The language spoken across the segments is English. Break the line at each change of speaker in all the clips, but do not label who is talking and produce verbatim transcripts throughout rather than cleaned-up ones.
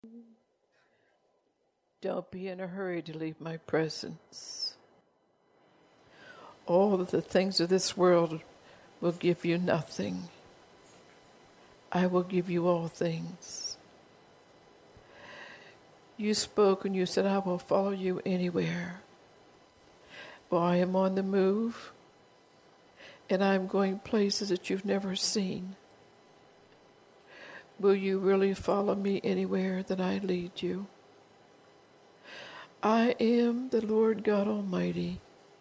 Don't be in a hurry to leave my presence. All of the things of this world will give you nothing. I will give you all things. You spoke and you said, I will follow you anywhere. Well, I am on the move, and I am going places that you've never seen. Will you really follow me anywhere that I lead you? I am the Lord God Almighty.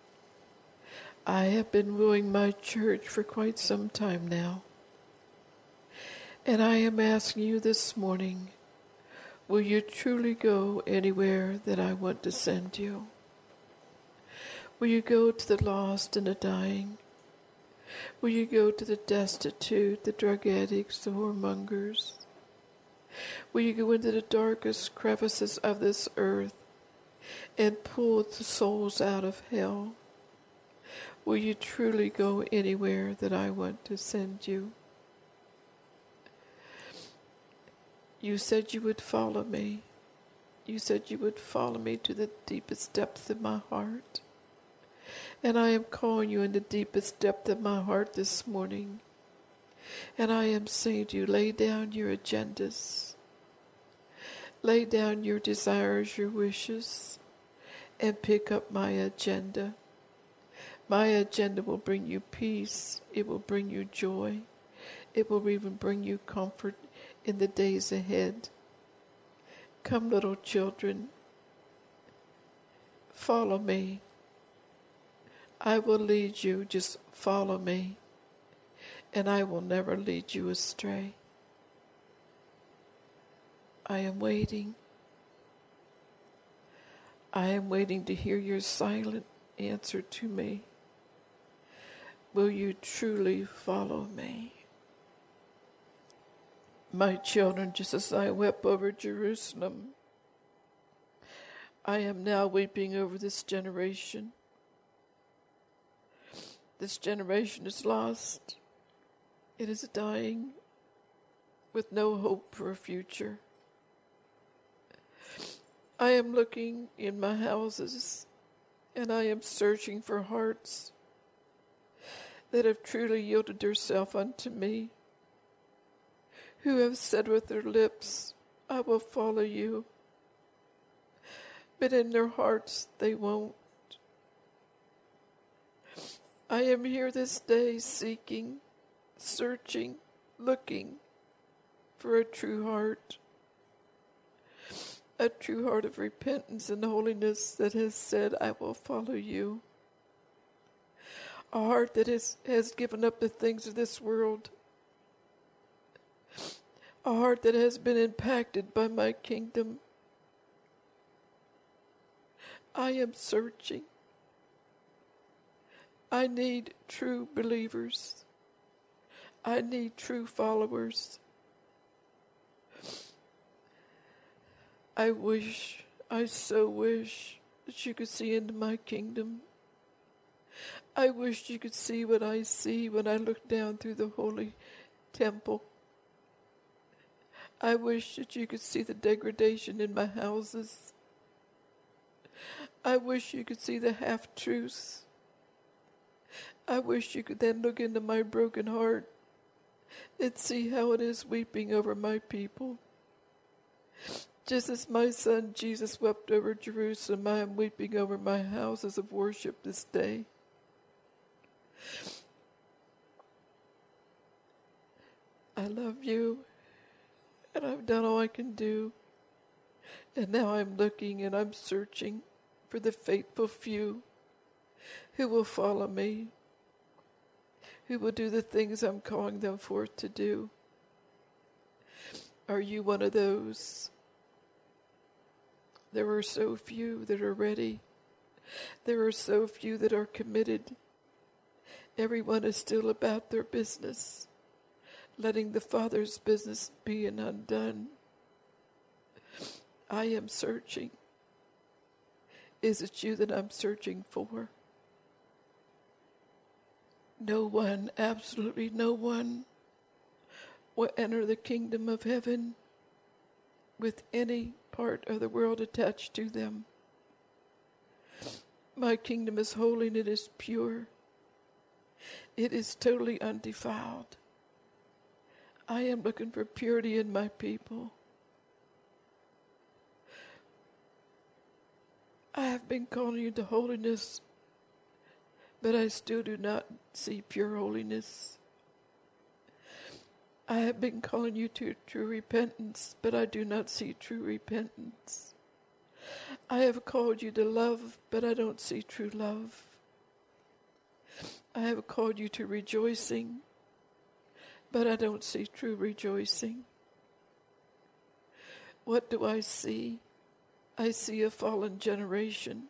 I have been ruling my church for quite some time now. And I am asking you this morning, will you truly go anywhere that I want to send you? Will you go to the lost and the dying? Will you go to the destitute, the drug addicts, the whoremongers? Will you go into the darkest crevices of this earth and pull the souls out of hell? Will you truly go anywhere that I want to send you? You said you would follow me. You said you would follow me to the deepest depths of my heart. And I am calling you in the deepest depth of my heart this morning. And I am saying to you, lay down your agendas. Lay down your desires, your wishes, and pick up my agenda. My agenda will bring you peace. It will bring you joy. It will even bring you comfort in the days ahead. Come, little children. Follow me. I will lead you. Just follow me. And I will never lead you astray. I am waiting. I am waiting to hear your silent answer to me. Will you truly follow me? My children, just as I wept over Jerusalem, I am now weeping over this generation. This generation is lost. It is dying with no hope for a future. I am looking in my houses, and I am searching for hearts that have truly yielded themselves unto me, who have said with their lips, I will follow you, but in their hearts they won't. I am here this day seeking, searching, looking for a true heart, a true heart of repentance and holiness that has said, I will follow you. A heart that has, has given up the things of this world. A heart that has been impacted by my kingdom. I am searching. I need true believers. I need true followers. I wish, I so wish that you could see into my kingdom. I wish you could see what I see when I look down through the holy temple. I wish that you could see the degradation in my houses. I wish you could see the half-truths. I wish you could then look into my broken heart and see how it is weeping over my people. Just as my son Jesus wept over Jerusalem, I am weeping over my houses of worship this day. I love you, and I've done all I can do. And now I'm looking and I'm searching for the faithful few who will follow me, who will do the things I'm calling them forth to do. Are you one of those? There are so few that are ready. There are so few that are committed. Everyone is still about their business, letting the Father's business be an undone. I am searching. Is it you that I'm searching for? No one, absolutely no one, will enter the kingdom of heaven with any part of the world attached to them. My kingdom is holy and it is pure. It is totally undefiled. I am looking for purity in my people. I have been calling you to holiness, but I still do not see pure holiness. I have been calling you to true repentance, but I do not see true repentance. I have called you to love, but I don't see true love. I have called you to rejoicing, but I don't see true rejoicing. What do I see? I see a fallen generation.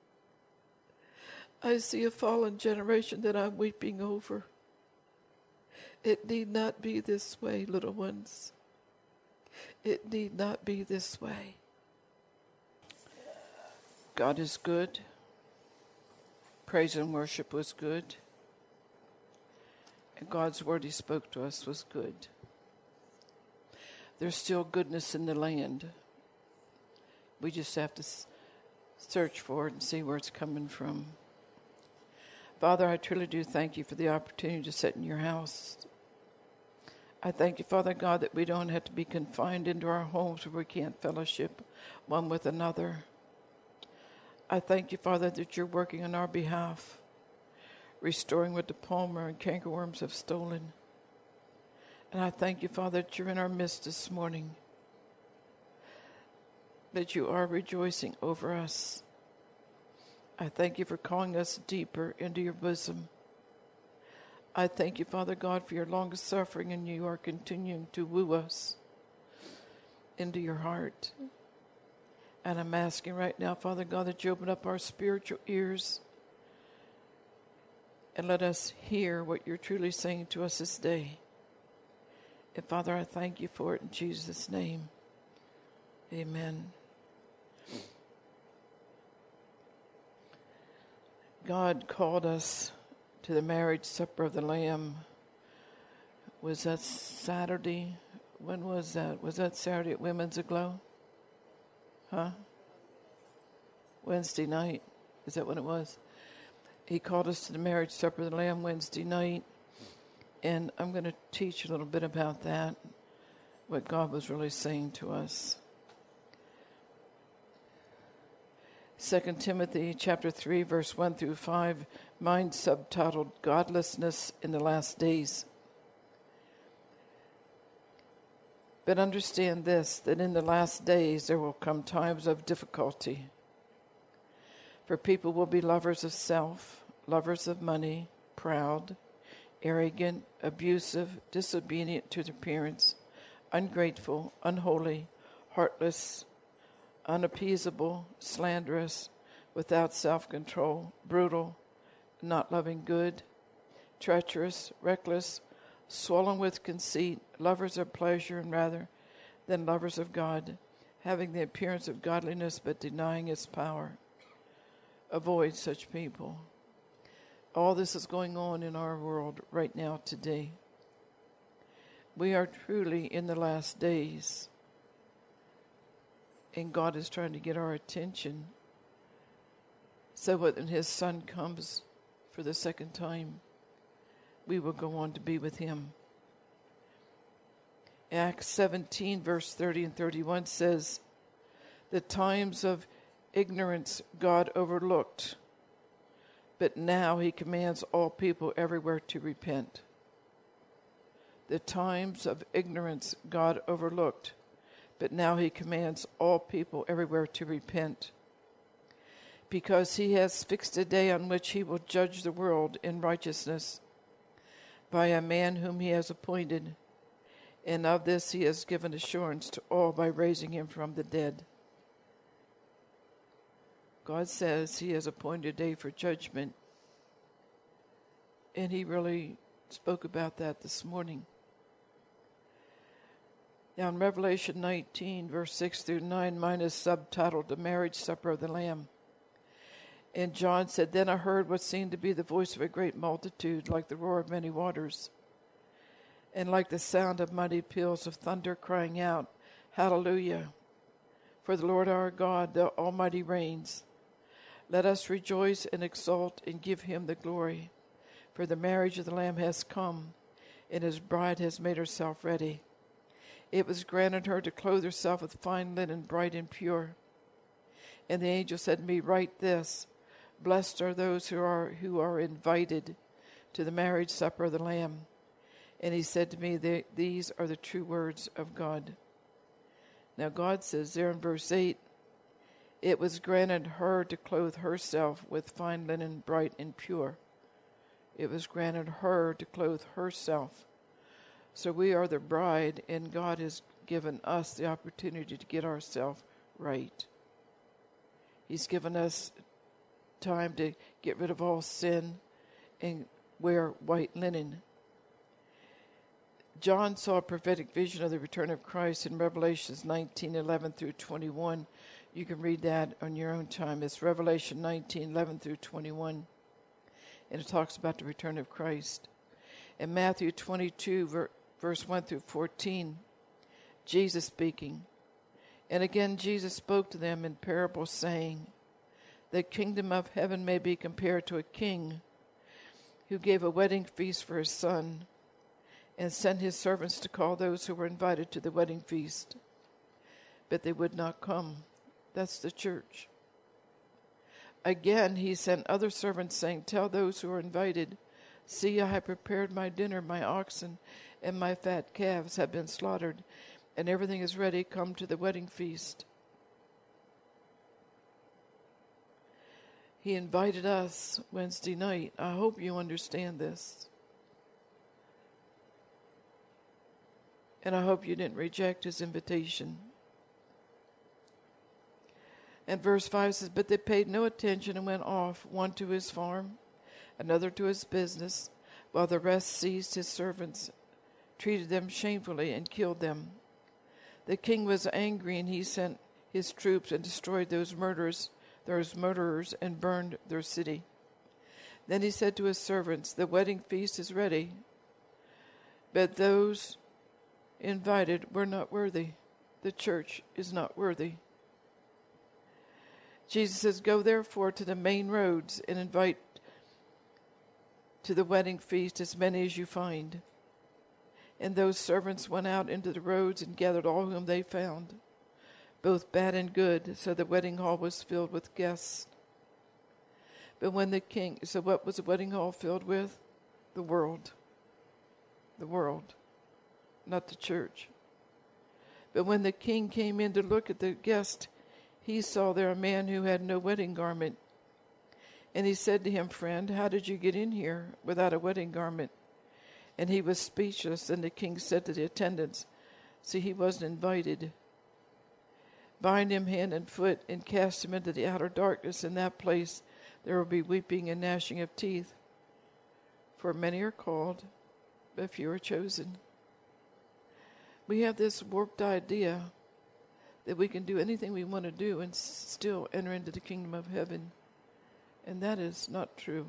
I see a fallen generation that I'm weeping over. It need not be this way, little ones. It need not be this way. God is good. Praise and worship was good. And God's word he spoke to us was good. There's still goodness in the land. We just have to search for it and see where it's coming from. Father, I truly do thank you for the opportunity to sit in your house. I thank you, Father God, that we don't have to be confined into our homes where we can't fellowship one with another. I thank you, Father, that you're working on our behalf, restoring what the palmer and cankerworms have stolen. And I thank you, Father, that you're in our midst this morning, that you are rejoicing over us. I thank you for calling us deeper into your bosom. I thank you, Father God, for your long suffering, and you are continuing to woo us into your heart. And I'm asking right now, Father God, that you open up our spiritual ears and let us hear what you're truly saying to us this day. And Father, I thank you for it in Jesus' name. Amen. God called us to the marriage supper of the Lamb. Was that Saturday? When was that? Was that Saturday at Women's Aglow? Huh? Wednesday night. Is that when it was? He called us to the marriage supper of the Lamb Wednesday night. And I'm going to teach a little bit about that, what God was really saying to us. Second Timothy chapter three, verse one through five, mine subtitled Godlessness in the Last Days. But understand this, that in the last days there will come times of difficulty. For people will be lovers of self, lovers of money, proud, arrogant, abusive, disobedient to their parents, ungrateful, unholy, heartless, unappeasable, slanderous, without self-control, brutal, not loving good, treacherous, reckless, swollen with conceit, lovers of pleasure and rather than lovers of God, having the appearance of godliness but denying its power. Avoid such people. All this is going on in our world right now today. We are truly in the last days. And God is trying to get our attention so that when his Son comes for the second time, we will go on to be with him. Acts seventeen, verse thirty and thirty-one says, the times of ignorance God overlooked, but now he commands all people everywhere to repent. The times of ignorance God overlooked, but now he commands all people everywhere to repent, because he has fixed a day on which he will judge the world in righteousness by a man whom he has appointed, and of this he has given assurance to all by raising him from the dead. God says he has appointed a day for judgment, and he really spoke about that this morning. Now in Revelation nineteen, verse six through nine, mine is subtitled The Marriage Supper of the Lamb. And John said, then I heard what seemed to be the voice of a great multitude, like the roar of many waters, and like the sound of mighty peals of thunder, crying out, Hallelujah! For the Lord our God, the Almighty reigns. Let us rejoice and exult and give him the glory. For the marriage of the Lamb has come, and his bride has made herself ready. It was granted her to clothe herself with fine linen, bright and pure. And the angel said to me, write this, blessed are those who are who are invited to the marriage supper of the Lamb. And he said to me, these are the true words of God. Now God says there in verse eight, it was granted her to clothe herself with fine linen, bright and pure. It was granted her to clothe herself. So we are the bride, and God has given us the opportunity to get ourselves right. He's given us time to get rid of all sin and wear white linen. John saw a prophetic vision of the return of Christ in Revelations nineteen, eleven through twenty-one. You can read that on your own time. It's Revelation nineteen, eleven through twenty-one. And it talks about the return of Christ. In Matthew twenty-two, verse one through fourteen, Jesus speaking. And again Jesus spoke to them in parables, saying, the kingdom of heaven may be compared to a king who gave a wedding feast for his son, and sent his servants to call those who were invited to the wedding feast. But they would not come. That's the church. Again, he sent other servants, saying, tell those who are invited, see, I have prepared my dinner, my oxen and my fat calves have been slaughtered, and everything is ready. Come to the wedding feast. He invited us Wednesday night. I hope you understand this. And I hope you didn't reject his invitation. And verse five says, but they paid no attention and went off, one to his farm, another to his business, while the rest seized his servants, treated them shamefully, and killed them. The king was angry, and he sent his troops and destroyed those murderers, those murderers, and burned their city. Then he said to his servants, the wedding feast is ready, but those invited were not worthy. The church is not worthy. Jesus says, go therefore to the main roads and invite to the wedding feast as many as you find. And those servants went out into the roads and gathered all whom they found, both bad and good, so the wedding hall was filled with guests. But when the king, so what was the wedding hall filled with? The world. The world. Not the church. But when the king came in to look at the guest, he saw there a man who had no wedding garment. And he said to him, friend, how did you get in here without a wedding garment? And he was speechless. And the king said to the attendants, see, he wasn't invited. Bind him hand and foot and cast him into the outer darkness. In that place there will be weeping and gnashing of teeth. For many are called, but few are chosen. We have this warped idea that we can do anything we want to do and still enter into the kingdom of heaven. And that is not true.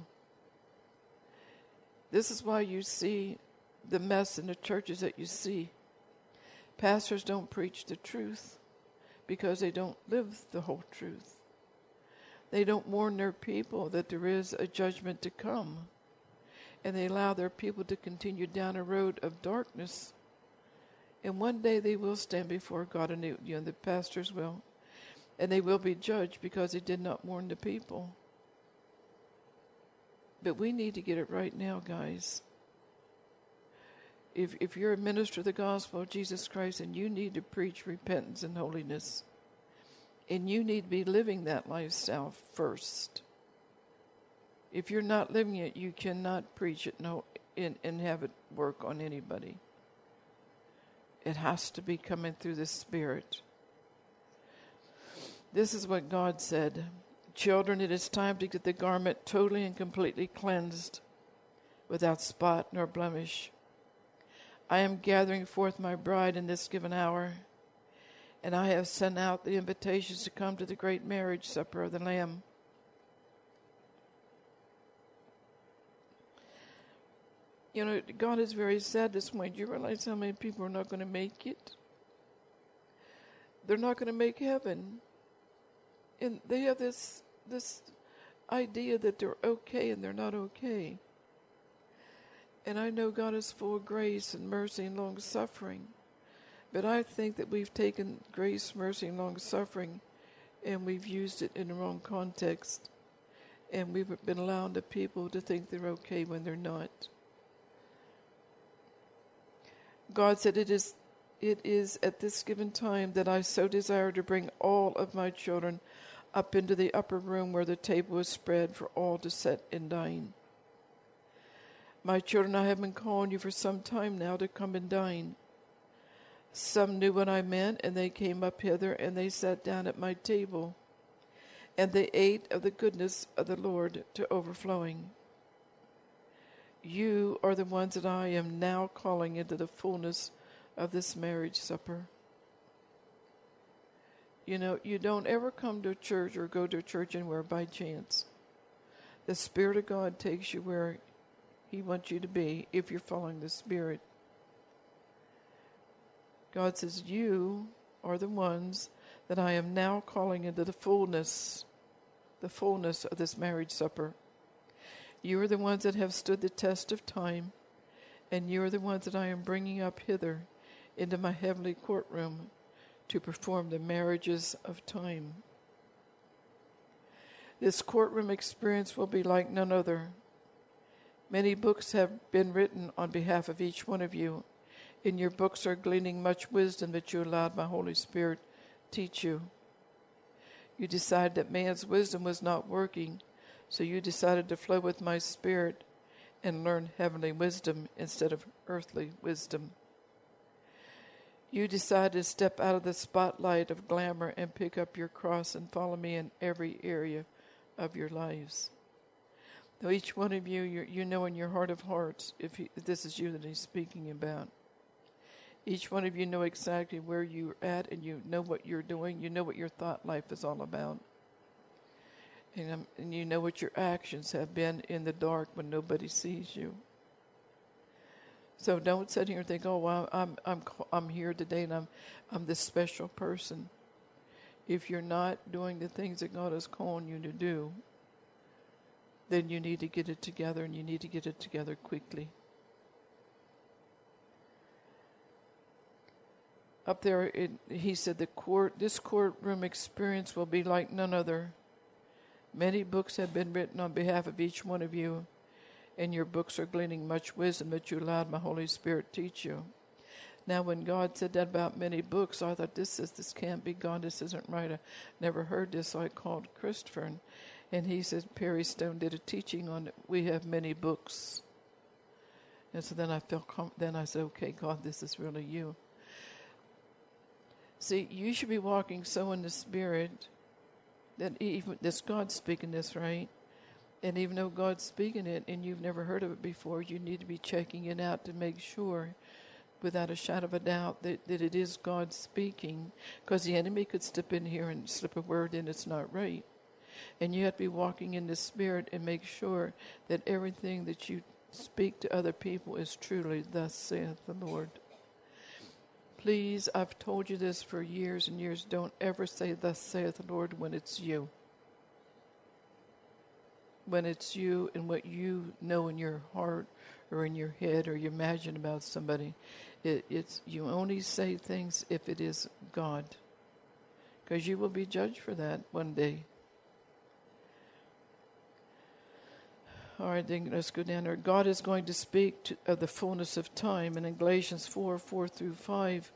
This is why you see the mess in the churches that you see. Pastors don't preach the truth because they don't live the whole truth. They don't warn their people that there is a judgment to come. And they allow their people to continue down a road of darkness. And one day they will stand before God, and they, you know, the pastors will. And they will be judged because they did not warn the people. But we need to get it right now, guys. If if you're a minister of the gospel of Jesus Christ, and you need to preach repentance and holiness, and you need to be living that lifestyle first. If you're not living it, you cannot preach it no, and, and have it work on anybody. It has to be coming through the Spirit. This is what God said. Children, it is time to get the garment totally and completely cleansed, without spot nor blemish. I am gathering forth my bride in this given hour, and I have sent out the invitations to come to the great marriage supper of the Lamb. You know, God is very sad this morning. Do you realize how many people are not going to make it? they're not going to make heaven. And they have this this idea that they're okay and they're not okay. And I know God is full of grace and mercy and long-suffering. But I think that we've taken grace, mercy, and long-suffering and we've used it in the wrong context. And we've been allowing the people to think they're okay when they're not. God said, it is, it is at this given time that I so desire to bring all of my children up into the upper room where the table is spread for all to sit and dine. My children, I have been calling you for some time now to come and dine. Some knew what I meant, and they came up hither, and they sat down at my table, and they ate of the goodness of the Lord to overflowing. You are the ones that I am now calling into the fullness of this marriage supper. You know, you don't ever come to a church or go to a church anywhere by chance. The Spirit of God takes you where He wants you to be if you're following the Spirit. God says, you are the ones that I am now calling into the fullness, the fullness of this marriage supper. You are the ones that have stood the test of time, and you are the ones that I am bringing up hither into my heavenly courtroom to perform the marriages of time. This courtroom experience will be like none other. Many books have been written on behalf of each one of you. In your books are gleaning much wisdom that you allowed my Holy Spirit teach you. You decided that man's wisdom was not working, so you decided to flow with my Spirit and learn heavenly wisdom instead of earthly wisdom. You decided to step out of the spotlight of glamour and pick up your cross and follow me in every area of your lives. Though each one of you, you know in your heart of hearts, if, he, if this is you that he's speaking about. Each one of you know exactly where you're at, and you know what you're doing. You know what your thought life is all about. And, um, and you know what your actions have been in the dark when nobody sees you. So don't sit here and think, oh, well, I'm I'm I'm here today and I'm I'm this special person. If you're not doing the things that God is calling you to do, then you need to get it together, and you need to get it together quickly. Up there, it, he said, the court, this courtroom experience will be like none other. Many books have been written on behalf of each one of you, and your books are gleaning much wisdom that you allowed my Holy Spirit teach you. Now, when God said that about many books, I thought, this is this can't be God. This isn't right. I never heard this, so I called Christopher, and, and he said, Perry Stone did a teaching on it. We have many books. And so then I felt, com- then I said, okay, God, this is really you. See, you should be walking so in the Spirit that even this God's speaking this, right? And even though God's speaking it and you've never heard of it before, you need to be checking it out to make sure, without a shadow of a doubt, that, that it is God speaking. Because the enemy could step in here and slip a word in that's not right. And you have to be walking in the Spirit and make sure that everything that you speak to other people is truly, thus saith the Lord. Please, I've told you this for years and years, don't ever say, thus saith the Lord, when it's you. When it's you and what you know in your heart or in your head or you imagine about somebody. It, it's you only say things if it is God. Because you will be judged for that one day. All right, then let's go down there. God is going to speak to, of the fullness of time. And in Galatians four, four through five,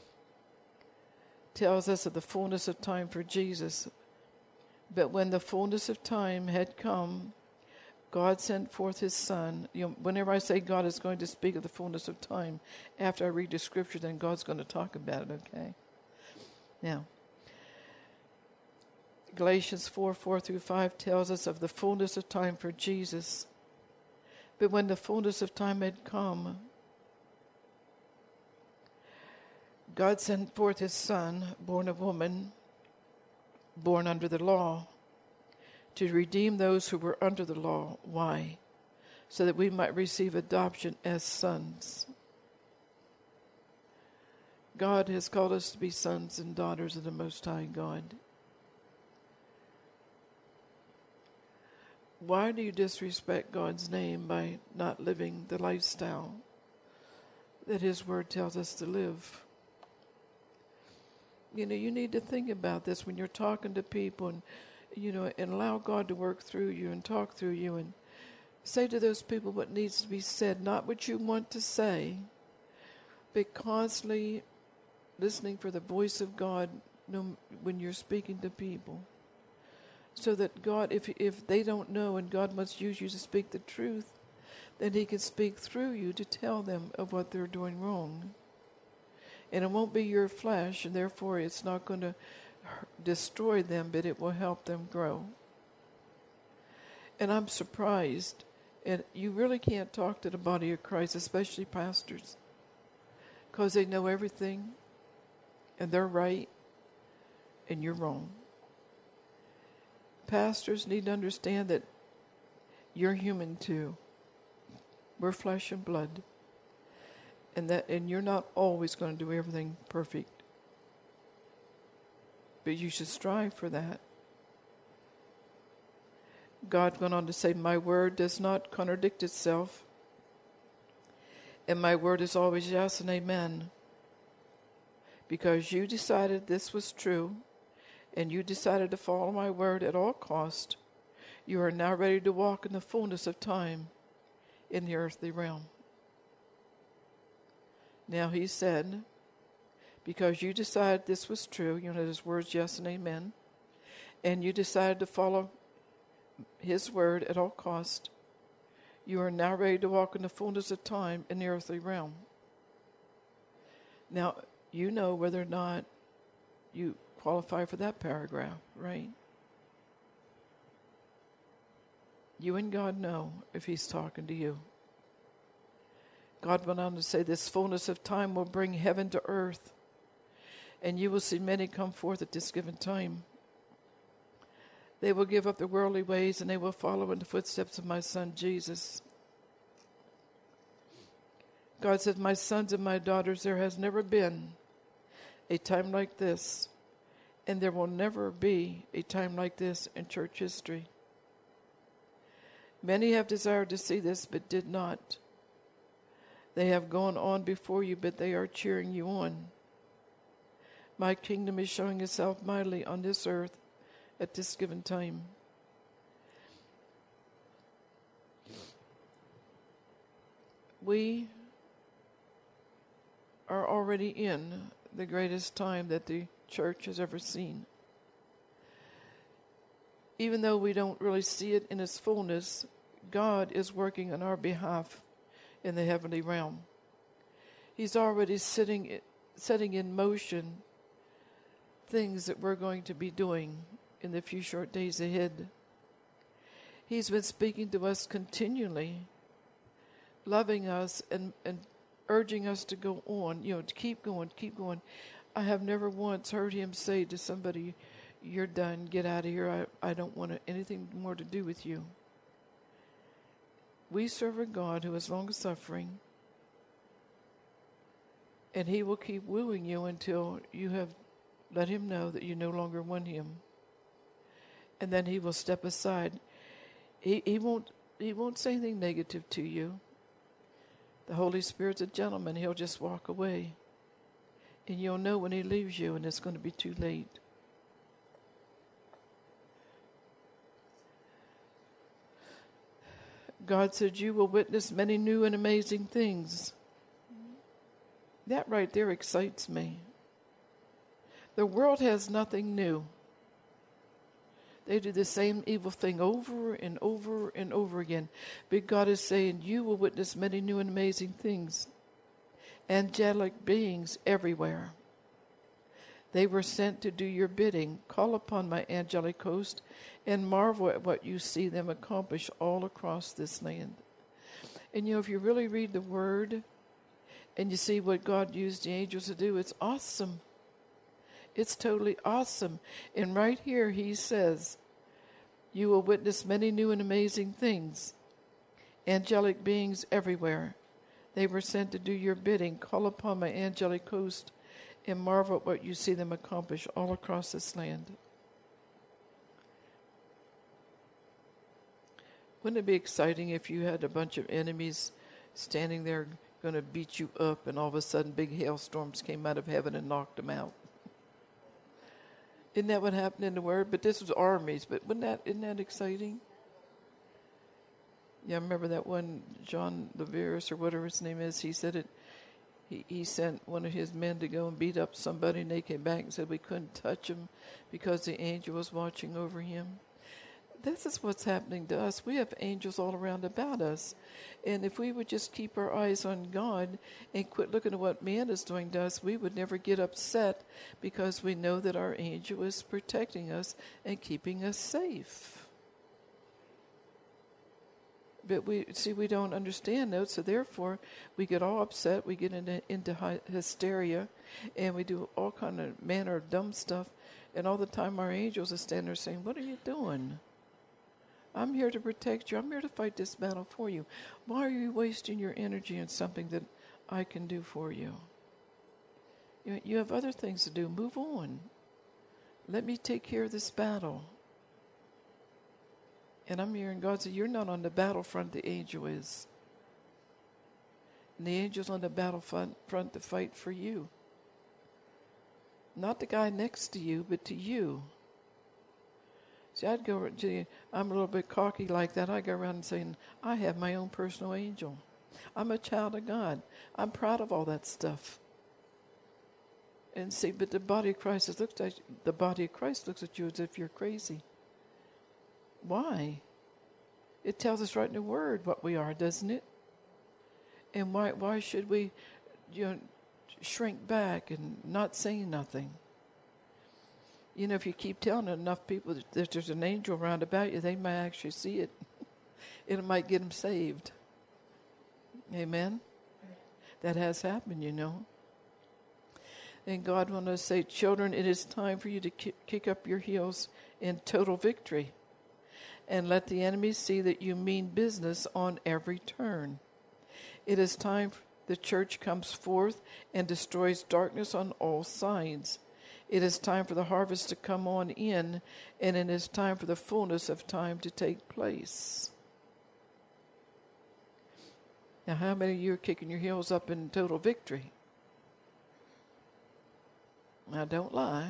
tells us of the fullness of time for Jesus. But when the fullness of time had come, God sent forth his Son. You know, whenever I say God is going to speak of the fullness of time, after I read the scripture, then God's going to talk about it, okay? Now, Galatians four, four through five tells us of the fullness of time for Jesus. But when the fullness of time had come, God sent forth his Son, born of woman, born under the law, to redeem those who were under the law. Why? So that we might receive adoption as sons. God has called us to be sons and daughters of the Most High God. Why do you disrespect God's name by not living the lifestyle that His Word tells us to live? You know, you need to think about this when you're talking to people, and, you know, and allow God to work through you and talk through you, and say to those people what needs to be said, not what you want to say, but constantly listening for the voice of God when you're speaking to people. So that God, if if they don't know and God must use you to speak the truth, then He can speak through you to tell them of what they're doing wrong. And it won't be your flesh, and therefore it's not going to destroy them, but it will help them grow. And I'm surprised, and you really can't talk to the body of Christ, especially pastors, because they know everything, and they're right, and you're wrong. Pastors need to understand that you're human too. We're flesh and blood. And that and you're not always going to do everything perfect. But you should strive for that. God went on to say, my word does not contradict itself. And my word is always yes and amen. Because you decided this was true, and you decided to follow my word at all cost, you are now ready to walk in the fullness of time in the earthly realm. Now He said, because you decided this was true, you know, His words yes and amen, and you decided to follow His word at all cost, you are now ready to walk in the fullness of time in the earthly realm. Now, you know whether or not you qualify for that paragraph, right? You and God know if He's talking to you. God went on to say, this fullness of time will bring heaven to earth, and you will see many come forth at this given time. They will give up their worldly ways, and they will follow in the footsteps of my Son, Jesus. God said, my sons and my daughters, there has never been a time like this, and there will never be a time like this in church history. Many have desired to see this, but did not. They have gone on before you, but they are cheering you on. My kingdom is showing itself mightily on this earth at this given time. We are already in the greatest time that the church has ever seen. Even though we don't really see it in its fullness, God is working on our behalf in the heavenly realm. He's already sitting, setting in motion things that we're going to be doing in the few short days ahead. He's been speaking to us continually, loving us and, and urging us to go on, you know, to keep going, keep going. I have never once heard Him say to somebody, you're done, get out of here, I, I don't want anything more to do with you. We serve a God who is long-suffering, and He will keep wooing you until you have let Him know that you no longer want Him. And then He will step aside. He, he won't He won't say anything negative to you. The Holy Spirit's a gentleman. He'll just walk away. And you'll know when He leaves you, and it's going to be too late. God said, you will witness many new and amazing things. That right there excites me. The world has nothing new. They do the same evil thing over and over and over again. But God is saying, you will witness many new and amazing things. Angelic beings everywhere. They were sent to do your bidding. Call upon my angelic host and marvel at what you see them accomplish all across this land. And you know, if you really read the Word and you see what God used the angels to do, it's awesome. It's totally awesome. And right here He says, you will witness many new and amazing things. Angelic beings everywhere. They were sent to do your bidding. Call upon my angelic host and marvel at what you see them accomplish all across this land. Wouldn't it be exciting if you had a bunch of enemies standing there going to beat you up, and all of a sudden big hailstorms came out of heaven and knocked them out? Isn't that what happened in the Word? But this was armies. But wouldn't that, isn't that exciting? Yeah, I remember that one, John Leverus or whatever his name is, he said it, he, he sent one of his men to go and beat up somebody, and they came back and said we couldn't touch him because the angel was watching over him. This is what's happening to us. We have angels all around about us. And if we would just keep our eyes on God and quit looking at what man is doing to us, we would never get upset because we know that our angel is protecting us and keeping us safe. But we see, we don't understand those, so therefore we get all upset, we get into, into hysteria, and we do all kind of manner of dumb stuff, and all the time our angels are standing there saying, what are you doing? I'm here to protect you. I'm here to fight this battle for you. Why are you wasting your energy on something that I can do for you? You, you have other things to do. Move on. Let me take care of this battle. And I'm hearing God say, you're not on the battlefront, the angel is. And the angel's on the battlefront front to fight for you. Not the guy next to you, but to you. See, I'd go to you, I'm a little bit cocky like that. I go around and saying, I have my own personal angel. I'm a child of God. I'm proud of all that stuff. And see, but the body of Christ looks at the body of Christ looks at you as if you're crazy. Why? It tells us right in the Word what we are, doesn't it? And why why should we, you know, shrink back and not say nothing? You know, if you keep telling enough people that there's an angel around about you, they might actually see it. It might get them saved. Amen? That has happened, you know. And God wants to say, children, it is time for you to kick up your heels in total victory. And let the enemy see that you mean business on every turn. It is time the church comes forth and destroys darkness on all sides. It is time for the harvest to come on in, and it is time for the fullness of time to take place. Now, how many of you are kicking your heels up in total victory? Now, don't lie.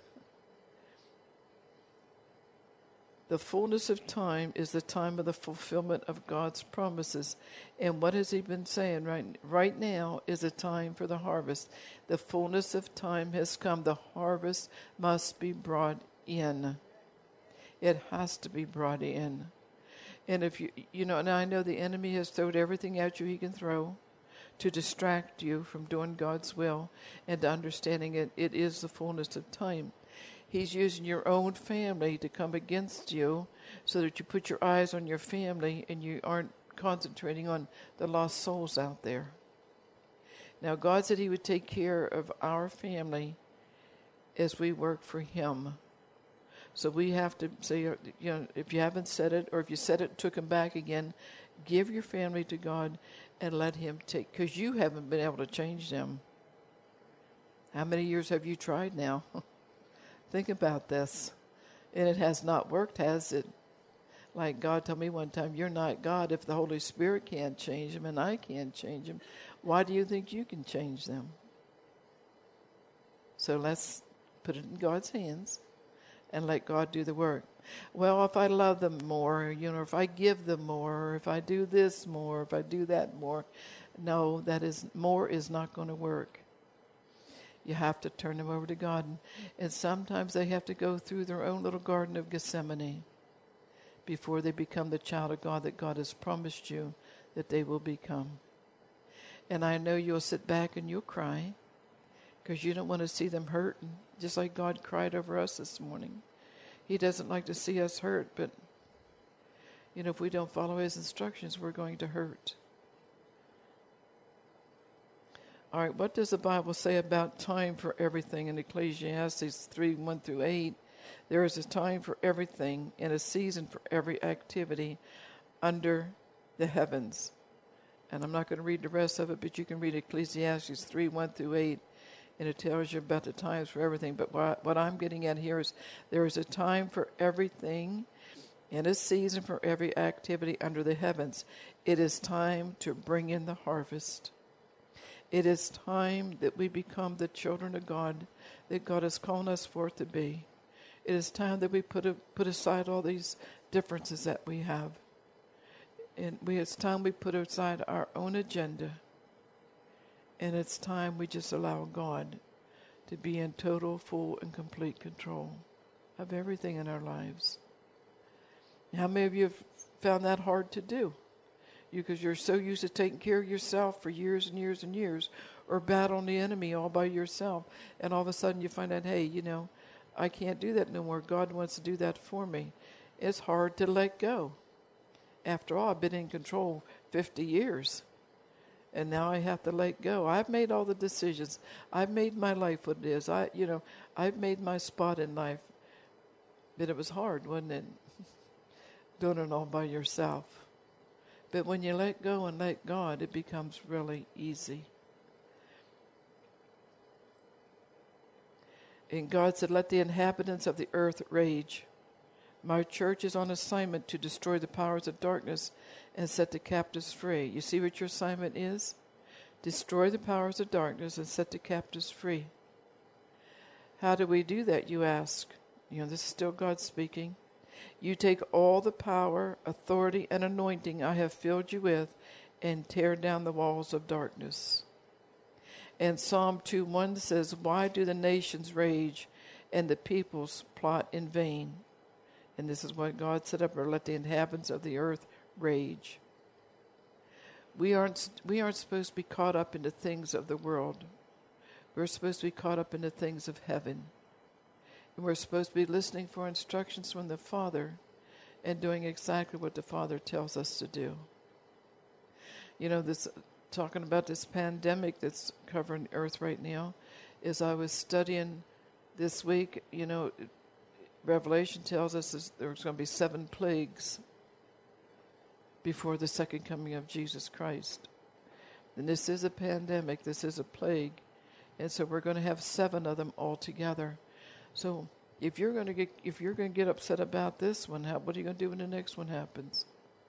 The fullness of time is the time of the fulfillment of God's promises. And what has he been saying? Right, right now is a time for the harvest. The fullness of time has come. The harvest must be brought in. It has to be brought in. And if you, you know, and I know the enemy has thrown everything at you he can throw to distract you from doing God's will and to understanding it. It is the fullness of time. He's using your own family to come against you so that you put your eyes on your family and you aren't concentrating on the lost souls out there. Now, God said he would take care of our family as we work for him. So we have to say, you know, if you haven't said it, or if you said it and took him back again, give your family to God and let him take, because you haven't been able to change them. How many years have you tried now? Think about this. And it has not worked, has it? Like God told me one time, you're not God if the Holy Spirit can't change them and I can't change them. Why do you think you can change them? So let's put it in God's hands and let God do the work. Well, if I love them more, you know, if I give them more, if I do this more, if I do that more, no, that is more is not going to work. You have to turn them over to God. And sometimes they have to go through their own little Garden of Gethsemane before they become the child of God that God has promised you that they will become. And I know you'll sit back and you'll cry because you don't want to see them hurt, just like God cried over us this morning. He doesn't like to see us hurt, but you know, if we don't follow his instructions, we're going to hurt. All right, what does the Bible say about time for everything in Ecclesiastes three, one through eight? There is a time for everything and a season for every activity under the heavens. And I'm not going to read the rest of it, but you can read Ecclesiastes three, one through eight. and it tells you about the times for everything. But what, what I'm getting at here is there is a time for everything and a season for every activity under the heavens. It is time to bring in the harvest. It is time that we become the children of God that God has called us forth to be. It is time that we put a, put aside all these differences that we have. And we, it's time we put aside our own agenda. And it's time we just allow God to be in total, full, and complete control of everything in our lives. How many of you have found that hard to do? Because you're so used to taking care of yourself for years and years and years, or battling the enemy all by yourself, and all of a sudden you find out, hey, you know, I can't do that no more. God wants to do that for me. It's hard to let go. After all, I've been in control fifty years, and now I have to let go. I've made all the decisions. I've made my life what it is. I, you know, I've made my spot in life. But it was hard, wasn't it? Doing it all by yourself. But when you let go and let God, it becomes really easy. And God said, let the inhabitants of the earth rage. My church is on assignment to destroy the powers of darkness and set the captives free. You see what your assignment is? Destroy the powers of darkness and set the captives free. How do we do that, you ask? You know, this is still God speaking. You take all the power, authority, and anointing I have filled you with and tear down the walls of darkness. And Psalm two one says, why do the nations rage and the peoples plot in vain? And this is what God set up, or let the inhabitants of the earth rage. We aren't, we aren't supposed to be caught up in the things of the world. We're supposed to be caught up in the things of heaven. And we're supposed to be listening for instructions from the Father and doing exactly what the Father tells us to do. You know, this talking about this pandemic that's covering the earth right now, is I was studying this week, you know, Revelation tells us there's going to be seven plagues before the second coming of Jesus Christ. And this is a pandemic, this is a plague. And so we're going to have seven of them all together. So if you're going to get if you're going to get upset about this one, how, what are you going to do when the next one happens?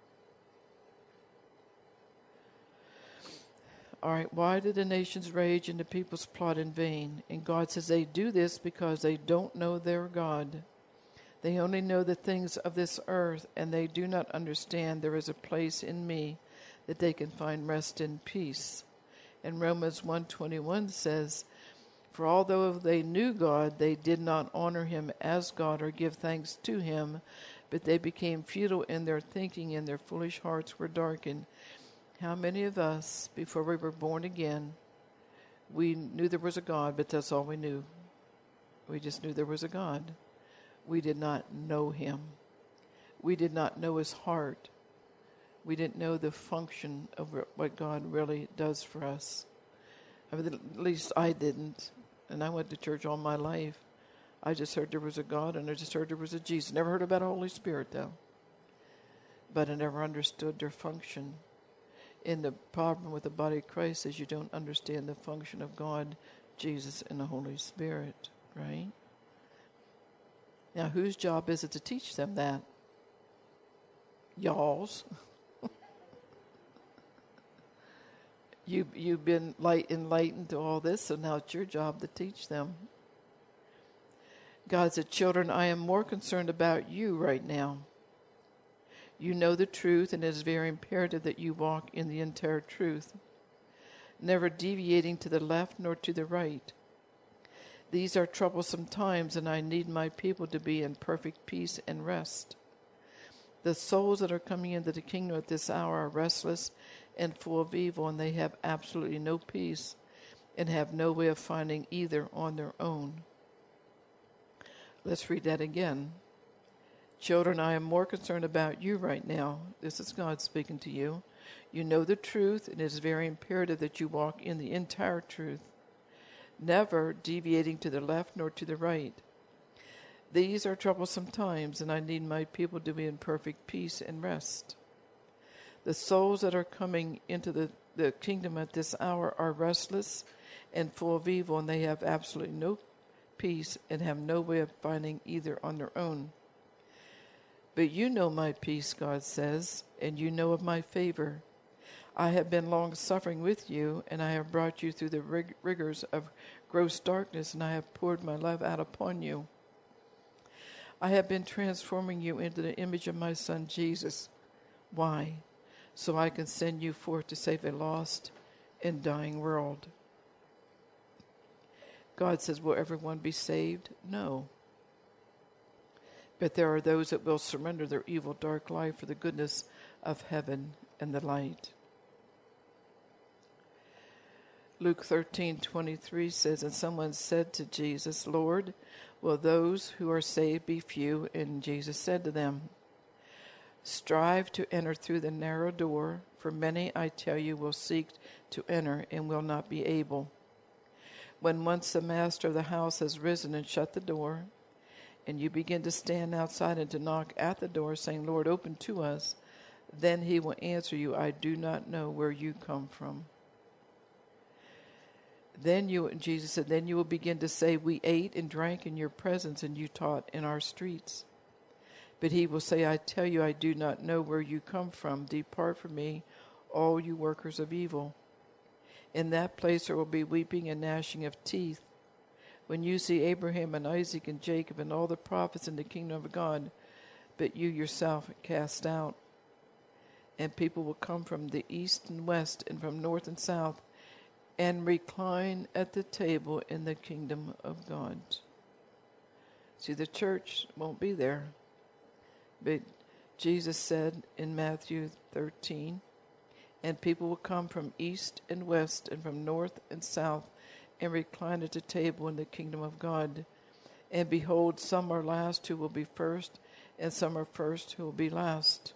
All right, why did the nations rage and the peoples plot in vain? And God says they do this because they don't know their God. They only know the things of this earth, and they do not understand there is a place in me that they can find rest and peace. And Romans one twenty-one says, for although they knew God, they did not honor him as God or give thanks to him, but they became futile in their thinking, and their foolish hearts were darkened. How many of us, before we were born again, we knew there was a God, but that's all we knew. We just knew there was a God. We did not know him. We did not know his heart. We didn't know the function of what God really does for us. I mean, at least I didn't. And I went to church all my life. I just heard there was a God, and I just heard there was a Jesus. Never heard about a Holy Spirit, though. But I never understood their function. And the problem with the body of Christ is you don't understand the function of God, Jesus, and the Holy Spirit, right? Now, whose job is it to teach them that? Y'all's. you, you've been light enlightened to all this, so now it's your job to teach them. God said, children, I am more concerned about you right now. You know the truth, and it is very imperative that you walk in the entire truth, never deviating to the left nor to the right. These are troublesome times, and I need my people to be in perfect peace and rest. The souls that are coming into the kingdom at this hour are restless and full of evil, and they have absolutely no peace and have no way of finding either on their own. Let's read that again. Children, I am more concerned about you right now. This is God speaking to you. You know the truth, and it is very imperative that you walk in the entire truth, never deviating to the left nor to the right. These are troublesome times, and I need my people to be in perfect peace and rest. The souls that are coming into the the kingdom at this hour are restless and full of evil, and they have absolutely no peace and have no way of finding either on their own. But you know my peace, God says, and you know of my favor. I have been long-suffering with you, and I have brought you through the rig- rigors of gross darkness, and I have poured my love out upon you. I have been transforming you into the image of my Son, Jesus. Why? So I can send you forth to save a lost and dying world. God says, will everyone be saved? No. But there are those that will surrender their evil, dark life for the goodness of heaven and the light. Luke thirteen twenty-three says, and someone said to Jesus, Lord, will those who are saved be few? And Jesus said to them, strive to enter through the narrow door, for many, I tell you, will seek to enter and will not be able. When once the master of the house has risen and shut the door, and you begin to stand outside and to knock at the door, saying, Lord, open to us, then he will answer you, I do not know where you come from. Then you, Jesus said, then you will begin to say, we ate and drank in your presence, and you taught in our streets. But he will say, I tell you, I do not know where you come from. Depart from me, all you workers of evil. In that place there will be weeping and gnashing of teeth. When you see Abraham and Isaac and Jacob and all the prophets in the kingdom of God, but you yourself cast out. And people will come from the east and west and from north and south, and recline at the table in the kingdom of God. See, the church won't be there. But Jesus said in Matthew thirteen, and people will come from east and west and from north and south and recline at the table in the kingdom of God. And behold, some are last who will be first, and some are first who will be last.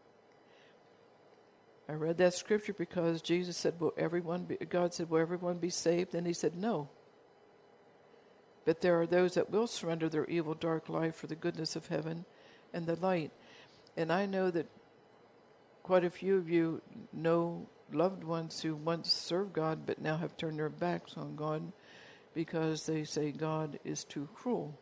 I read that scripture because Jesus said, will everyone be, God said, will everyone be saved? And he said, no. But there are those that will surrender their evil, dark life for the goodness of heaven and the light. And I know that quite a few of you know loved ones who once served God but now have turned their backs on God because they say God is too cruel.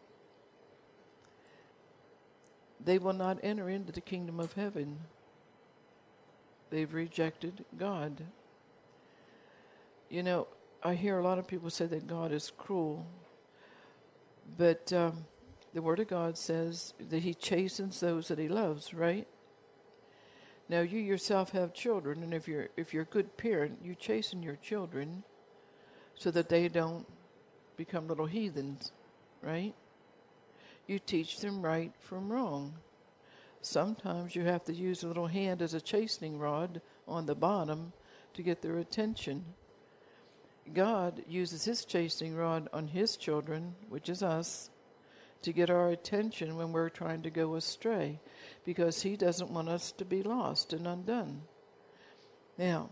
They will not enter into the kingdom of heaven. They've rejected God. You know, I hear a lot of people say that God is cruel, but um, the Word of God says that He chastens those that He loves, right? Now, you yourself have children, and if you're if you're a good parent, you chasten your children so that they don't become little heathens, right? You teach them right from wrong. Sometimes you have to use a little hand as a chastening rod on the bottom to get their attention. God uses His chastening rod on His children, which is us, to get our attention when we're trying to go astray, because He doesn't want us to be lost and undone. Now,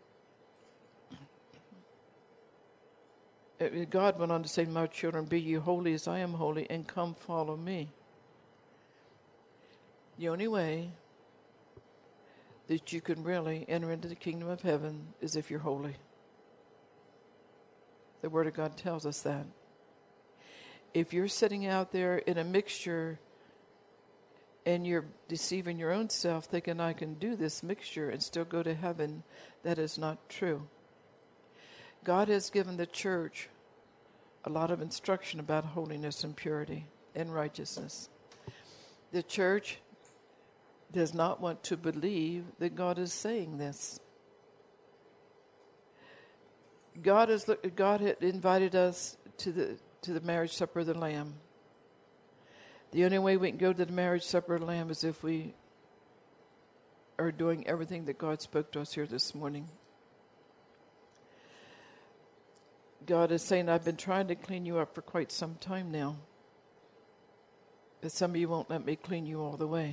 God went on to say, my children, be ye holy as I am holy, and come follow me. The only way that you can really enter into the kingdom of heaven is if you're holy. The Word of God tells us that. If you're sitting out there in a mixture and you're deceiving your own self, thinking I can do this mixture and still go to heaven, that is not true. God has given the church a lot of instruction about holiness and purity and righteousness. The church does not want to believe that God is saying this. God has God had invited us to the to the marriage supper of the Lamb. The only way we can go to the marriage supper of the Lamb is if we are doing everything that God spoke to us here this morning. God is saying, I've been trying to clean you up for quite some time now, but some of you won't let me clean you all the way.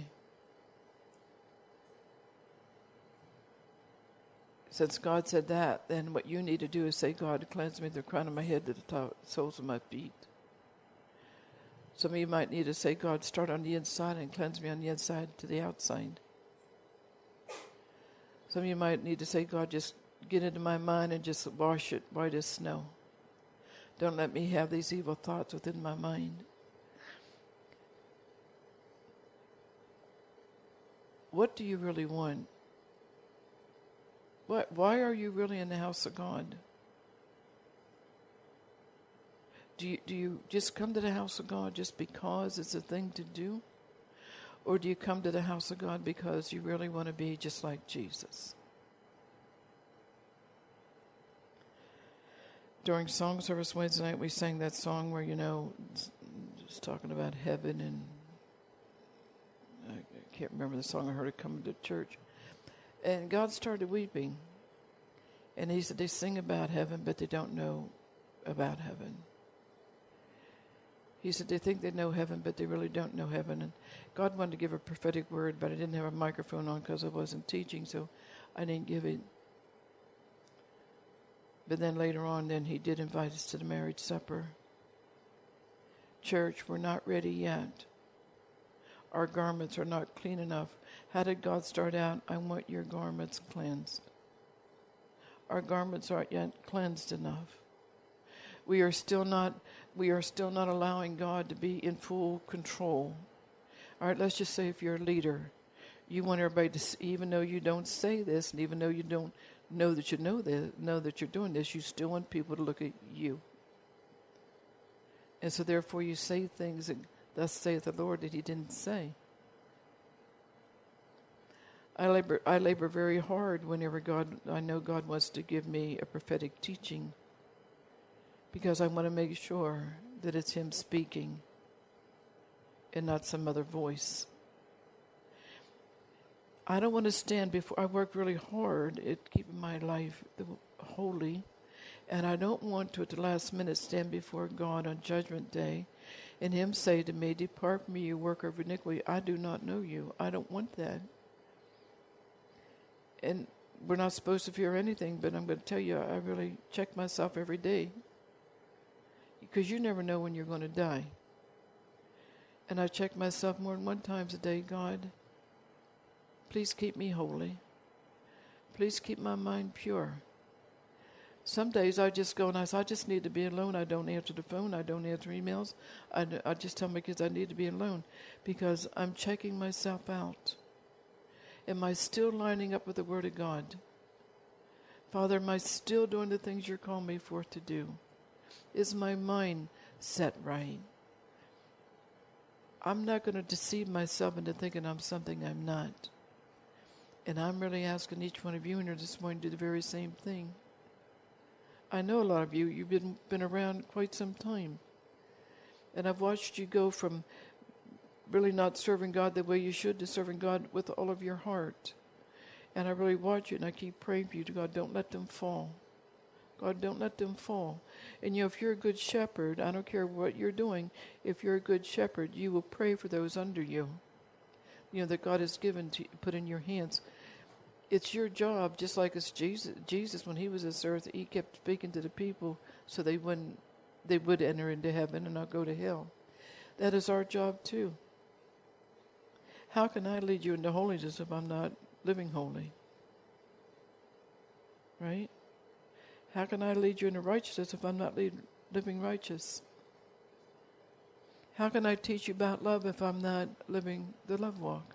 Since God said that, then what you need to do is say, God, cleanse me from the crown of my head to the top, soles of my feet. Some of you might need to say, God, start on the inside and cleanse me on the inside to the outside. Some of you might need to say, God, just get into my mind and just wash it white as snow. Don't let me have these evil thoughts within my mind. What do you really want? Why, why are you really in the house of God? Do you, do you just come to the house of God just because it's a thing to do? Or do you come to the house of God because you really want to be just like Jesus? During song service Wednesday night, we sang that song where, you know, just talking about heaven, and I can't remember the song. I heard it coming to church. And God started weeping. And he said they sing about heaven, but they don't know about heaven. He said they think they know heaven, but they really don't know heaven. And God wanted to give a prophetic word, but I didn't have a microphone on because I wasn't teaching, so I didn't give it. But then later on, then he did invite us to the marriage supper. Church, we're not ready yet. Our garments are not clean enough. How did God start out? I want your garments cleansed. Our garments aren't yet cleansed enough. We are still not, we are still not allowing God to be in full control. All right, let's just say if you're a leader, you want everybody to see, even though you don't say this, and even though you don't know that you know this, know that you're doing this, you still want people to look at you. And so therefore you say things that thus saith the Lord that he didn't say. I labor I labor very hard whenever God I know God wants to give me a prophetic teaching, because I want to make sure that it's him speaking and not some other voice. I don't want to stand before, I work really hard at keeping my life holy, and I don't want to at the last minute stand before God on Judgment Day and him say to me, depart from me, you worker of iniquity, I do not know you. I don't want that. And we're not supposed to fear anything, but I'm going to tell you, I really check myself every day, because you never know when you're going to die. And I check myself more than one time a day. God, please keep me holy. Please keep my mind pure. Some days I just go and I say, I just need to be alone. I don't answer the phone. I don't answer emails. I, I just tell my kids I need to be alone, because I'm checking myself out. Am I still lining up with the Word of God? Father, am I still doing the things you're calling me forth to do? Is my mind set right? I'm not going to deceive myself into thinking I'm something I'm not. And I'm really asking each one of you in here this morning to do the very same thing. I know a lot of you, you've been, been around quite some time. And I've watched you go from really not serving God the way you should to serving God with all of your heart. And I really watch you, and I keep praying for you to God, don't let them fall. God, don't let them fall. And you know, if you're a good shepherd, I don't care what you're doing, if you're a good shepherd, you will pray for those under you, you know, that God has given to put in your hands. It's your job, just like as Jesus, Jesus, when he was on this earth, he kept speaking to the people so they wouldn't, they would enter into heaven and not go to hell. That is our job too. How can I lead you into holiness if I'm not living holy? Right? How can I lead you into righteousness if I'm not lead, living righteous? How can I teach you about love if I'm not living the love walk?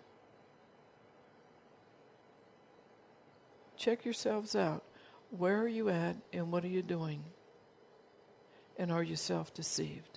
Check yourselves out. Where are you at and what are you doing? And are you self-deceived?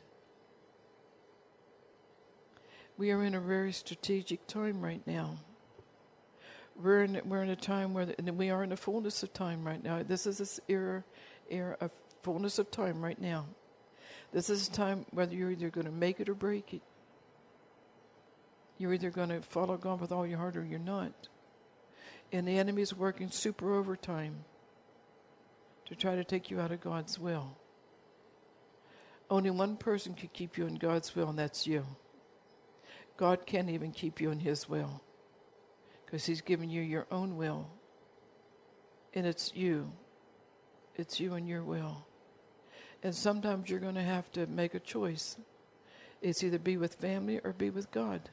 We are in a very strategic time right now. We're in we're in a time where the, and we are in the fullness of time right now. This is this era era of fullness of time right now. This is a time whether you're either going to make it or break it. You're either going to follow God with all your heart or you're not. And the enemy is working super overtime to try to take you out of God's will. Only one person can keep you in God's will, and that's you. God can't even keep you in his will, because he's given you your own will. And it's you. It's you and your will. And sometimes you're going to have to make a choice. It's either be with family or be with God.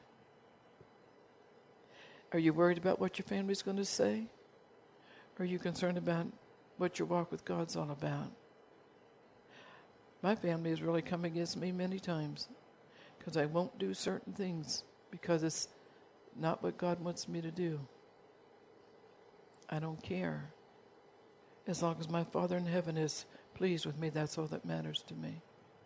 Are you worried about what your family's going to say? Or are you concerned about what your walk with God's all about. My family has really come against me many times because I won't do certain things because it's not what God wants me to do. I don't care. As long as my Father in heaven is pleased with me, that's all that matters to me.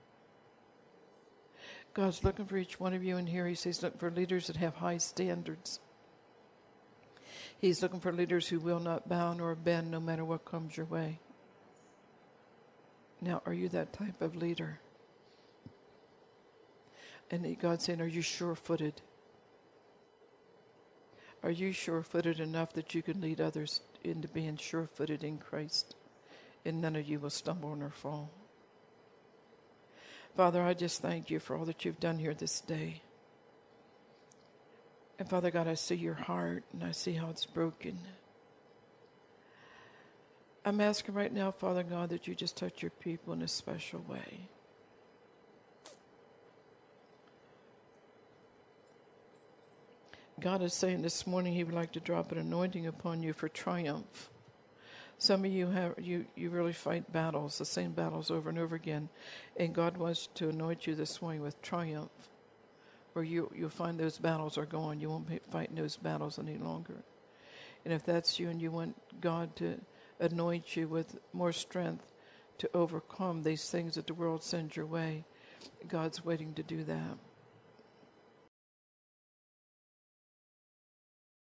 God's looking for each one of you in here. He says, looking for leaders that have high standards. He's looking for leaders who will not bow nor bend no matter what comes your way. Now, are you that type of leader? And God's saying, are you sure-footed? Are you sure-footed enough that you can lead others into being sure-footed in Christ? And none of you will stumble nor fall. Father, I just thank you for all that you've done here this day. And Father God, I see your heart and I see how it's broken. I'm asking right now, Father God, that you just touch your people in a special way. God is saying this morning he would like to drop an anointing upon you for triumph. Some of you have you, you really fight battles, the same battles over and over again. And God wants to anoint you this morning with triumph. Where you, you'll find those battles are gone. You won't be fighting those battles any longer. And if that's you and you want God to anoint you with more strength to overcome these things that the world sends your way, God's waiting to do that.